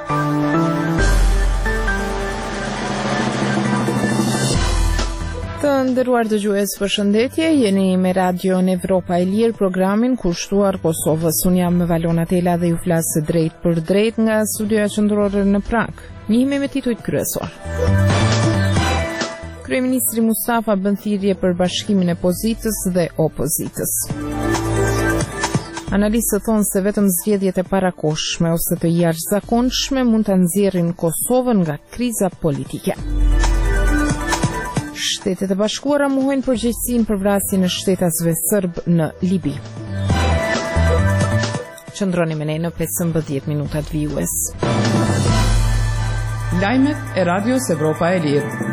Të nderuar dëgjues, përshëndetje, jeni me Radio Evropa e Lirë, programin kushtuar Kosovës. Unë jam Valona Tela dhe ju flas drejt për drejt nga studioja qendrore në Prag. Njihemi me titujt kryesor. Kryeministri Mustafa bën thirrje për bashkimin e pozitës dhe opozitës. Analistët thonë se vetëm zgjedhjet e parakohshme ose të jashtëzakonshme mund ta nxjerrin Kosovën nga kriza politike. Shtetet e Bashkuara mohojnë përgjegjësinë për vrasjen e shtetasve serb në Libi. Qëndroni me ne në 15 minutat vijues. Lajmet e Radios Evropa e Lirë.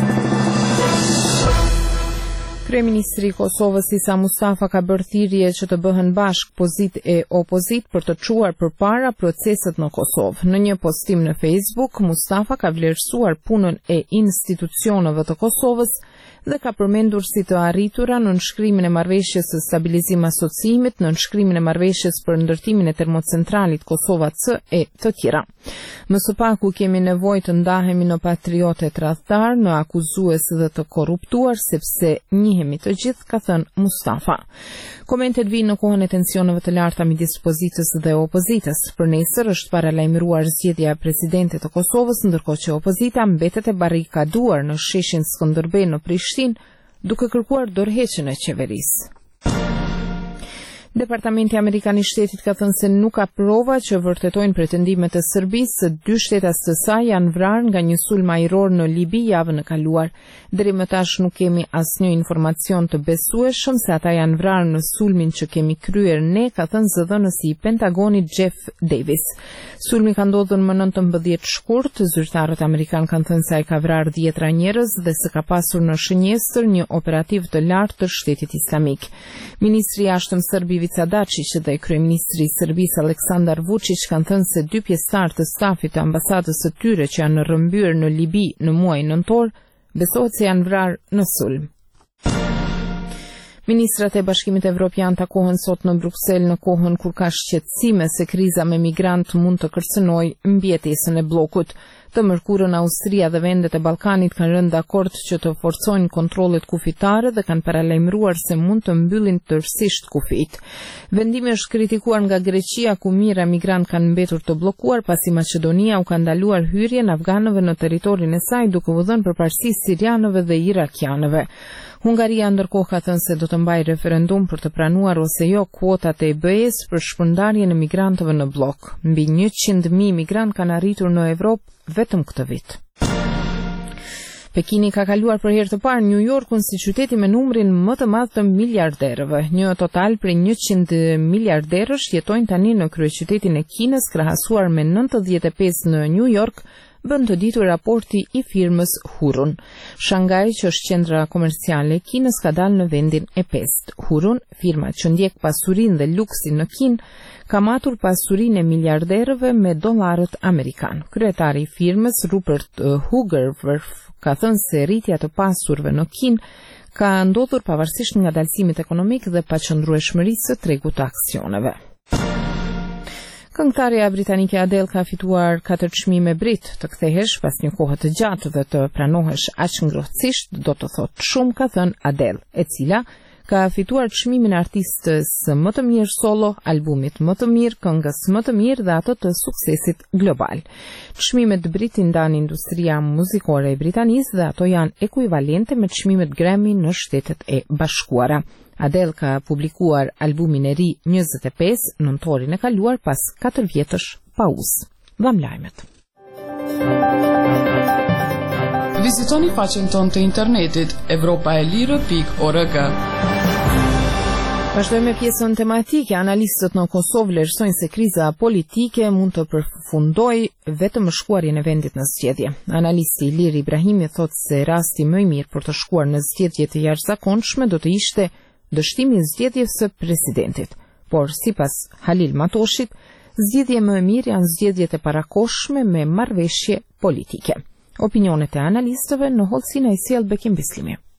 Kryeministri i Kosovës Isa Mustafa ka bërë thirrje që të bëhen bashk pozitë e opozitë për të çuar përpara proceset në Kosovë. Në një postim në Facebook, Mustafa ka vlerësuar punën e institucioneve të Kosovës dhe ka përmendur si të arritura në nënshkrimin e marrëveshjes së stabilizim asociimit, në nënshkrimin e marrëveshjes për ndërtimin e termocentralit Kosova C e të tjera. Më së paku kemi nevojë të ndahemi në patriotë tradhtar, në akuzues dhe të korruptuar, sepse njihemi të gjithë, ka thënë Mustafa. Komentet vijnë në kohën e tensioneve të larta midis pozitës dhe opozitës. Për nesër është paralajmëruar zgjedhja e presidentit të Kosovës, ndërkohë që opozita mbetet e barrikaduar në sheshin Skënderbej në Prishtinë, duke kërkuar dorëheqjen e qeverisë. Departamenti Amerikan i Shtetit ka thënë se nuk ka prova që vërtetojnë pretendimet e Serbisë se dy shtetas të saj janë vrarë nga një sulm ajror në Libi javën e kaluar. Deri më tash nuk kemi asnjë informacion të besueshëm se ata janë vrarë në sulmin që kemi kryer ne, ka thënë zëdhënësi i Pentagonit Jeff Davis. Sulmi ka ndodhur më 19 shkurt, zyrtarët amerikan kanë thënë se ai ka vrarë 10 njerëz dhe se ka pasur në shënjestër një operativ të lartë të Shtetit Islamik. Ministri i Jashtëm serb Ivica Dačić dhe kryeministri i Serbisë Aleksandar Vučić kanë thënë se dy pjesëtar të stafit të ambasadës së tyre që janë rrëmbyer në Libi në muajin nëntor besohet se janë vrarë në sulm. Ministrat e Bashkimit Evropian takohen sot në Bruksel në kohën kur ka shqetësime se kriza me migrant mund të kërcënojë mbjetesën e bllokut. Të mërkurën Austria dhe vendet e Ballkanit kanë rënë dakord që të forcojnë kontrollet kufitare dhe kanë paralajmëruar se mund të mbyllin tërësisht kufit. Vendimi është kritikuar nga Greqia, ku mijëra migrantë kanë mbetur të bllokuar pasi Maqedonia u ka ndaluar hyrjen afganëve në territorin e saj, duke u dhënë përparësi sirianëve dhe irakianëve. Hungaria ndërkohë ka thënë se do të mbajë referendum për të pranuar ose jo kuotat e BE-s për shpërndarjen e migrantëve në blok. Mbi 100.000 migrantë kanë arritur në Evropë vetëm këtë vit. Pekini ka kaluar për herë të parë New Yorkun si qyteti me numrin më të madh të miliarderëve. Një total prej 100 miliarderësh jetojnë tani në kryeqytetin e Kinës, krahasuar me 95 në New York, bën të ditur raporti i firmës Hurun. Shanghai, që është qendra komerciale e Kinës, ka dalë në vendin e 5. Hurun, firma që ndjek pasurinë dhe luksin në Kinë, ka matur pasurinë e miliarderëve me dollarët amerikan. Kryetari i firmës, Rupert Hugerwerf, ka thënë se rritja të pasurve në Kinë ka ndodhur pavarësisht nga dalësimit ekonomik dhe paqëndrueshmërisë së tregut të aksioneve. Këngëtarja britanike Adele ka fituar 4 çmime brit. Të kthehesh pas një kohe të gjatë dhe të pranohesh aq ngrohtësisht do të thotë shumë, ka thënë Adele, e cila ka fituar çmimin e artistës më të mirë solo, albumit më të mirë, këngës më të mirë dhe atë të suksesit global. Çmimet brit i ndan industria muzikore e Britanisë dhe ato janë ekuivalente me çmimet Grammy në Shtetet e Bashkuara. Adele ka publikuar albumin e ri 25 nëntorin e kaluar pas 4 vjetësh pauzë. Dham lajmet. Vizitoni faqen tonë të internetit europaelire.org. Vazhdojmë me pjesën tematike. Analistët në Kosovë vlerësojnë se kriza politike mund të përfundojë vetëm me shkuarjen e vendit në zgjedhje. Analisti Ilir Ibrahimi thotë se rasti më i mirë për të shkuar në zgjedhje të jashtëzakonshme do të ishte dështimi i zgjedhjes së presidentit. Por sipas Halil Matoshit, zgjedhje më e mirë janë zgjedhjet e parakohshme me marrëveshje politike. Opinionet e analistëve në hollësinë e sjell Bekim Bislimi.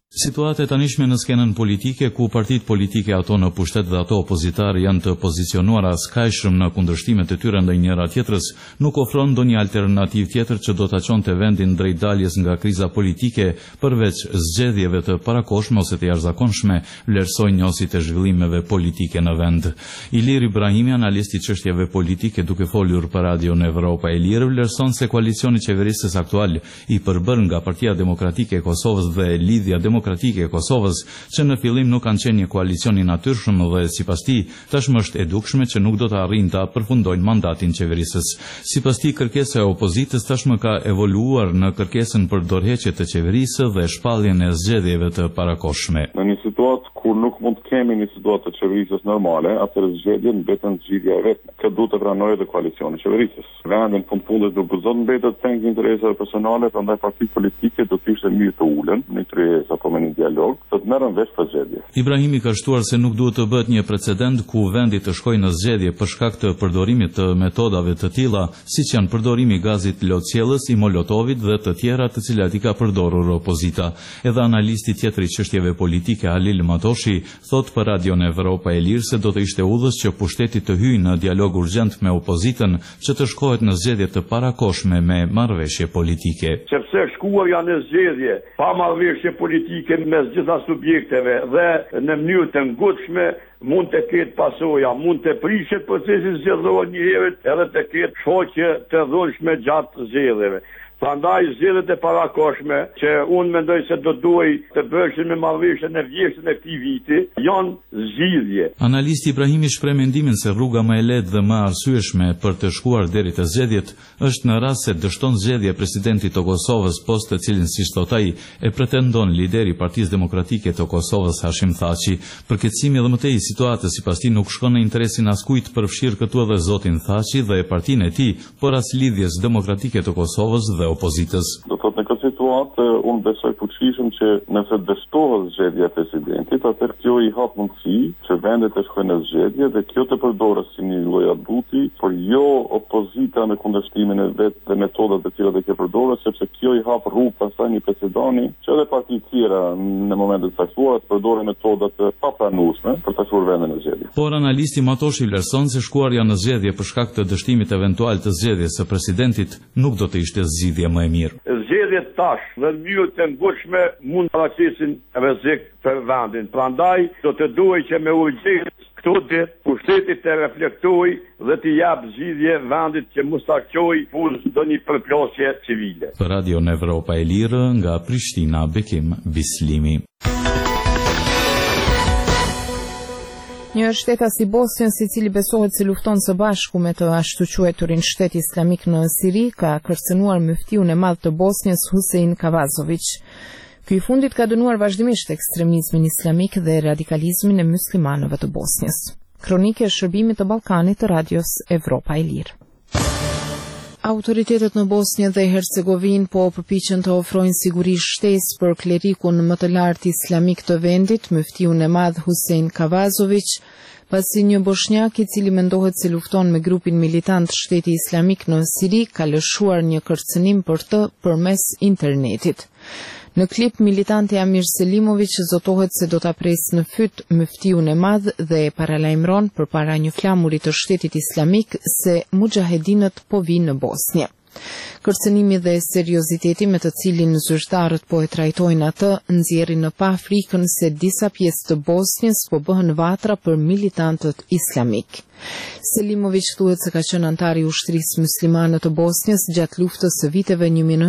Situata e tanishme në skenën politike, ku partitë politike ato në pushtet dhe ato opozitarë janë të pozicionuara skajshëm në kundërshtimet e tyre ndaj njëra tjetrës, nuk ofron ndonjë alternativë tjetër që do ta çonte vendin drejt daljes nga kriza politike, përveç zgjedhjeve të parakoshme ose të jashtëzakonshme, vlerësojnë njësit e zhvillimeve politike në vend. Ilir Ibrahimi, analisti i çështjeve politike, duke folur për Radion Evropa e Lirë, vlerëson se koalicioni qeverisës aktual i përbërë nga Partia Demokratike e Kosovës dhe Lidhja Demokratike e Kosovës, që në fillim nuk kanë qenë një koalicion i natyrshëm dhe sipas tij tashmë është e dukshme që nuk do të arrijnë ta përfundojnë mandatin qeverisës. Sipas tij, kërkesa e opozitës tashmë ka evoluar në kërkesën për dorëheqje të qeverisë dhe shpalljen e zgjedhjeve të parakoshme. Në një situatë kur nuk mund të kemi një situatë të qeverisës normale, atëherë zgjedhjen mbeten zgjidhja e vetme. Këtë duhet të pranojë edhe koalicioni i qeverisës. Vendi në fundit do gëzon mbetet tek interesat personale, prandaj partitë politike do të ishte mirë të ulen në kryes apo me një dialog, të merren vesh për zgjedhje. Ibrahimi ka shtuar se nuk duhet të bëhet një precedent ku vendi të shkojë në zgjedhje për shkak të përdorimit të metodave të tilla, siç janë përdorimi i gazit lotcjellës, i molotovit dhe të tjera të cilat i ka përdorur opozita. Edhe analisti tjetër i çështjeve politike Halil Matoshi thot për Radion Evropa e Lirë se do të ishte udhës që pushteti të hyjë në dialog urgjent me opozitën që të shkohet në zgjedhje të parakoshme me marrëveshje politike. Sepse shkuarja në zgjedhje pa marrëveshje politike mes gjitha subjekteve dhe në mënyrë të ngutshme mund të ketë pasoja, mund të prishet procesi zgjedhor një herë edhe të ketë shoqe të dhunshme gjatë zgjedhjeve. Prandaj zgjedhjet e parakoshme, që unë mendoj se do duhej të bëhen me marrëveshjen e vjeshtën e këtij viti, janë zgjidhje. Analisti Ibrahimi shpreh mendimin se rruga më e lehtë dhe më arsyeshme për të shkuar deri te zgjedhjet është në rast se dështon zgjedhje presidenti të Kosovës, post të cilin siç thot ai e pretendon lideri i Partisë Demokratike të Kosovës Hashim Thaçi. Përkeqësimi dhe më tej i situatës sipas tij nuk shkon në interesin askujt, përfshir këtu edhe zotin Thaçi dhe partinë e tij, por as lidhjes demokratike të Kosovës dhe opozitës. Do thotë në këtë situatë unë besoj fuqishëm që nëse dështohet zgjedhja e presidentit, atëherë kjo i hap mundësi që vendet të shkojnë në zgjedhje dhe kjo të përdoret si një lloj abuti, por jo opozita në kundërshtimin e vet dhe metodat të cilat e ke përdorur, sepse kjo i hap rrugë pastaj një precedenti që edhe partitë tjera në momentet e caktuara të përdorin metoda të papranueshme për të shkuar vendin në zgjedhje. Por analisti Matoshi vlerëson se shkuarja në zgjedhje për shkak të dështimit eventual të zgjedhjes së presidentit nuk do të ishte zgjidhje më e mirë. Zgjedhjet tash në mënyrë të ngutshme mund të paraqisin rrezik për vendin. Prandaj do të duhej që me urgjencë këto ditë pushteti të reflektojë dhe të jap zgjidhje vendit që mos ta çojë punë ndonjë përplasje civile. Për Radion Evropa e Lirë nga Prishtina, Bekim Bislimi. Një shtetas i Bosnjës i cili besohet se lufton së bashku me të ashtu quajturin shtet islamik në Siri, ka kërcënuar muftiun e madh të Bosnjës Husein Kavazović. Ky i fundit ka dënuar vazhdimisht ekstremizmin islamik dhe radikalizmin e muslimanëve të Bosnjës. Kronike e shërbimit të Ballkanit të Radios Evropa e Lirë. Autoritetet në Bosnjë dhe Hercegovinë po përpiqen të ofrojnë siguri shtesë për klerikun më të lartë islamik të vendit, muftiun e madh Husein Kavazović, pasi një bosnjak i cili mendohet se lufton me grupin militant Shteti Islamik në Siri ka lëshuar një kërcënim për të përmes internetit. Në klip, militanti Amir Selimović zotohet se do ta presë në fyt muftiun e madh dhe e paralajmëron përpara një flamurit të Shtetit Islamik se mujahedinët po vinë në Bosnjë. Kërcënimi dhe serioziteti me të cilin zyrtarët po e trajtojnë atë nxjerrin në pa frikën se disa pjesë të Bosnjës po bëhen vatra për militantët islamik. Selimović thuhet se ka qenë antar i ushtrisë muslimane të Bosnjës gjatë luftës së viteve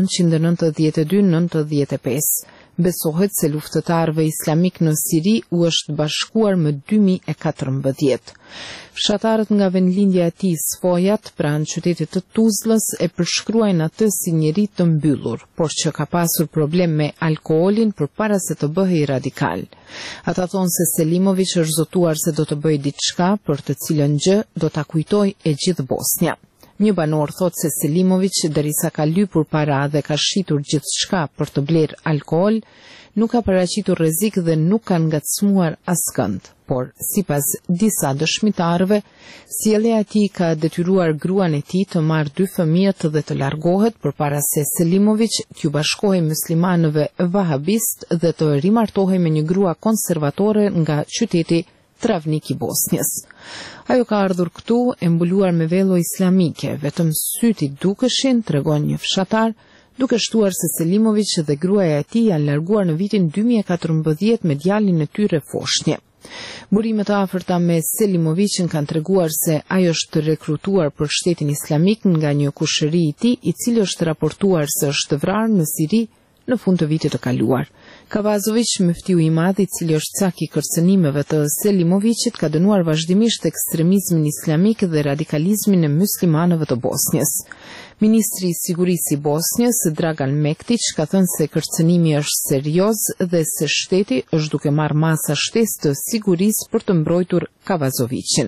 1992-95. Besohet se luftëtarëve islamik në Siri u është bashkuar më 2014. Fshatarët nga vendlindja e tij Sfojat, pranë qytetit të Tuzlës, e përshkruajnë atë si njeri të mbyllur, por që ka pasur problem me alkoolin përpara se të bëhej radikal. Ata thonë se Selimović është zotuar se do të bëjë diçka për të cilën gjë do ta kujtojë e gjithë Bosnja. Një banor thot se Selimović, derisa ka lypur para dhe ka shitur gjithçka për të bler alkool, nuk ka paraqitur rrezik dhe nuk ka ngacmuar askënd. Por, sipas disa dëshmitarëve, sjellja e tij ka detyruar gruan e tij të marrë 2 fëmijët dhe të largohet përpara se Selimović t'ju bashkohej muslimanëve vahabist dhe të rimartohej me një grua konservatore nga qyteti Travnik i Bosnjës. Ajo ka ardhur këtu e mbuluar me vello islamike, vetëm syt i dukeshin, tregon një fshatar, duke shtuar se Selimović dhe gruaja e tij janë larguar në vitin 2014 me djalin e tyre Foshnje. Burimet e afërta me Selimovićin kanë treguar se ajo është rekrutuar për shtetin islamik nga një kushëri i tij, i cili është raportuar se është vrarë në Siri në fund të vitit të kaluar. Kavazović, muftiu i madh, i cili është cak i kërcënimeve të Selimovićit, ka dënuar vazhdimisht ekstremizmin islamik dhe radikalizmin e muslimanëve të Bosnjës. Ministri i Sigurisë i Bosnjës, Dragan Mektić, ka thënë se kërcënimi është serioz dhe se shteti është duke marrë masa shtesë të sigurisë për të mbrojtur Kavazovićin.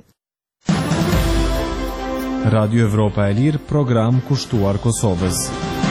Radio Evropa e Lirë, program kushtuar Kosovës.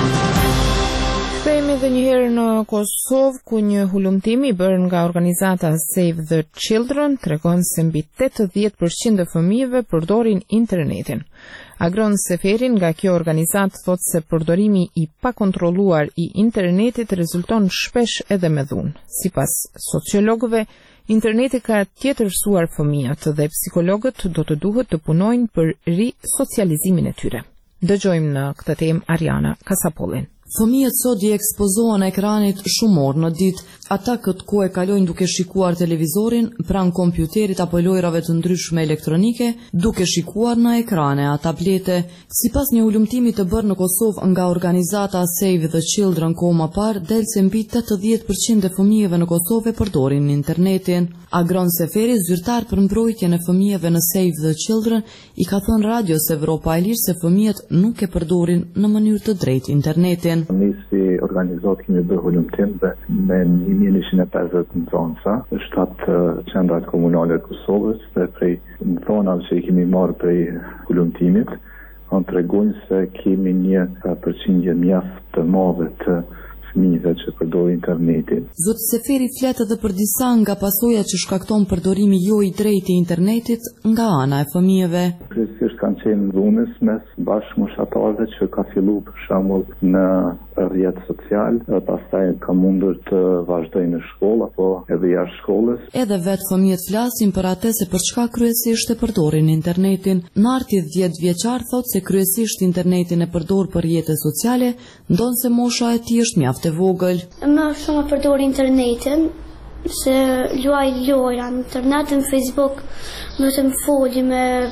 Kthehemi edhe një herë në Kosovë, ku një hulumtim i bërë nga organizata Save the Children tregon se mbi 80% e fëmijëve përdorin internetin. Agron Seferin nga kjo organizatë thot se përdorimi i pakontrolluar i internetit rezulton shpesh edhe me dhunë. Sipas sociologëve, interneti ka tjetërsuar fëmijët dhe psikologët do të duhet të punojnë për risocializimin e tyre. Dëgjojmë në këtë temë Ariana Kasapollin. Fëmijët sot i ekspozohen ekranit shumë orë në ditë. Ata këtë kohë e kalojnë duke shikuar televizorin, pranë kompjuterit apo lojrave të ndryshme elektronike, duke shikuar në ekrane a tablete. Sipas një ulëmtimi të bërë në Kosovë nga organizata Save the Children kohë më parë, del se mbi 80% e fëmijëve në Kosovë përdorin internetin. Agron Seferi, zyrtar për mbrojtjen e fëmijëve në Save the Children, i ka thënë Radios Evropa e Lirë se fëmijët nuk e përdorin në mënyrë të drejtë internetin. Ne si organizatë kemi bërë hulumtim dhe me 1150 nxënësa, 7 qendrat komunale të Kosovës dhe prej nxënave që i kemi marrë prej hulumtimit, kanë tregojnë se kemi një përqindje mjaft të madhe të fëmijëve që përdorin internetin. Zoti Seferi flet edhe për disa nga pasojat që shkakton përdorimi jo i drejtë i internetit nga ana e fëmijëve. Kryesisht kanë qenë dhunës mes bashkëmoshatarëve që ka filluar për shembull në rrjet social, pastaj ka mundur të vazhdojnë në shkollë apo edhe jashtë shkollës. Edhe vetë fëmijët flasin për atë se për çka kryesisht e përdorin internetin. Narti 10 vjeçar thotë se kryesisht internetin e përdor për rrjete sociale, ndonse mosha e tij është mjaft e vogël. Më shumë përdor internetin, se luaj lojra në internet, në Facebook, më të më foli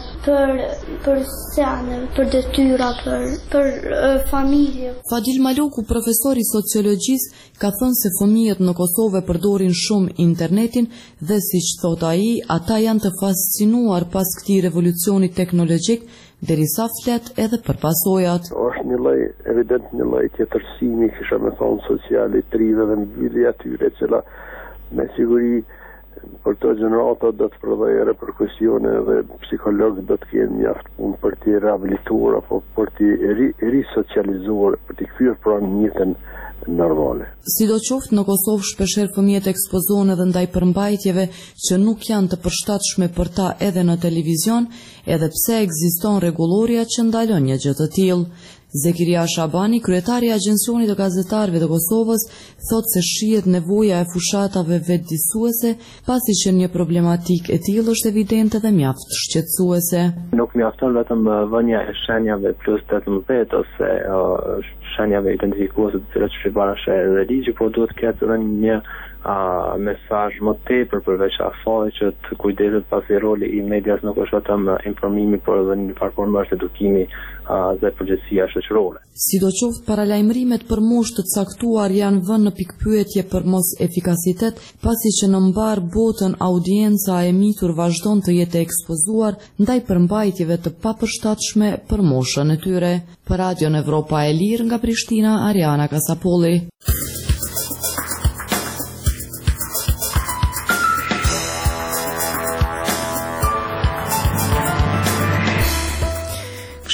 për sene, për detyra, për familje. Fadil Maluku, profesor i sociologjisë, ka thënë se fëmijët në Kosovë përdorin shumë internetin dhe siç thot ai, ata janë të fascinuar pas këtij revolucioni teknologjik, derisa flet edhe për pasojat. Është një lloj, evident një lloj tjetërsimi, kisha me thonë sociale, trive dhe mbyllje atyre, cila me siguri për të gjenerata do të prodhojë reperkusione dhe psikologët do të kenë mjaft punë për t'i rehabilituar apo për t'i risocializuar, për t'i kthyer pranë jetën normale. Sidoqoftë në Kosovë shpeshherë fëmijët ekspozohen edhe ndaj përmbajtjeve që nuk janë të përshtatshme për ta edhe në televizion, edhe pse ekziston rregulloria që ndalon një gjë të tillë. Zekiria Shabani, kryetari i Agjencionit të Gazetarëve të Kosovës, thotë se shihet nevoja e fushatave vetëdijsuese, pasi që një problematikë e tillë është evidente dhe mjaft shqetësuese. Nuk mjafton vetëm vënia e shenjave plus 18 ose shenjave identifikuese të cilat shqiptarësh edhe ligji, por duhet të ketë edhe një mesazh më tepër përveç asaj që të kujdeset pasi roli i medias nuk është vetëm informimi, por edhe në një farë formë është edukimi dhe përgjegjësia shoqërore. Sidoqoftë paralajmërimet për moshë të caktuar janë vënë në pikpyetje për mos efikasitet, pasi që në mbar botën audienca e mitur vazhdon të jetë ekspozuar ndaj përmbajtjeve të papërshtatshme për moshën e tyre. Për Radion Evropa e Lirë nga Prishtina, Ariana Kasapolli.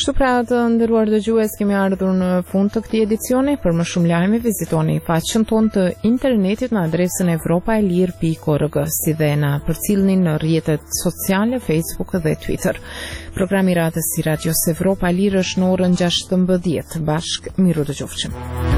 Kështu pra të nderuar dëgjues, kemi ardhur në fund të këtij edicioni. Për më shumë lajme vizitoni faqen tonë të internetit në adresën evropaelir.org, si dhe na përcjellni në rrjetet sociale Facebook dhe Twitter. Programi radhës i Radios Evropa e Lirë është në orën 16:00. Bashkë miru dëgjofshim.